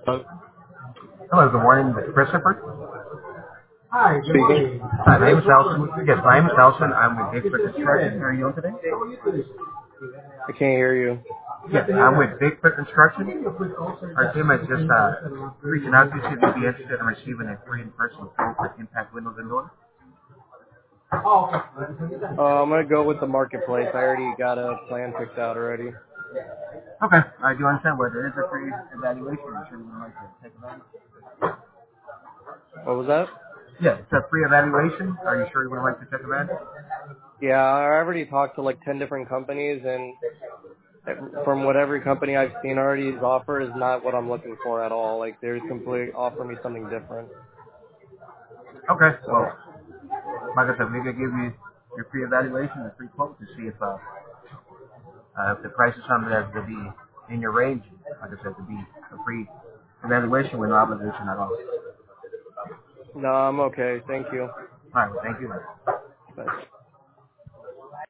Hello? Hello, good morning, Mr. Christopher. Hi, good Speaking. morning. Hi, my name is Nelson. Yes, my name is Nelson. I'm with Bigfoot Construction. How are you doing today? I can't hear you. Yes, I'm with Bigfoot Construction. Our team is just reaching out to you see if you'd be interested in receiving a free in-person quote for Impact Windows and Doors. I'm gonna go with the marketplace. I already got a plan picked out already. Okay, I do understand where there is a free evaluation. I'm sure you would like to take advantage. What was that? Yeah, it's a free evaluation. Are you sure you would like to take advantage? Yeah, I already talked to like 10 different companies, and from what every company I've seen already is offer is not what I'm looking for at all. Like they're completely offer me something different. Okay, well, So like I said, maybe I'll give you your free evaluation, a free quote to see if the price is something that's going to be in your range, like I said, to be a free evaluation with no obligation at all. no, I'm okay. Thank you. All right, well, thank you. Bye.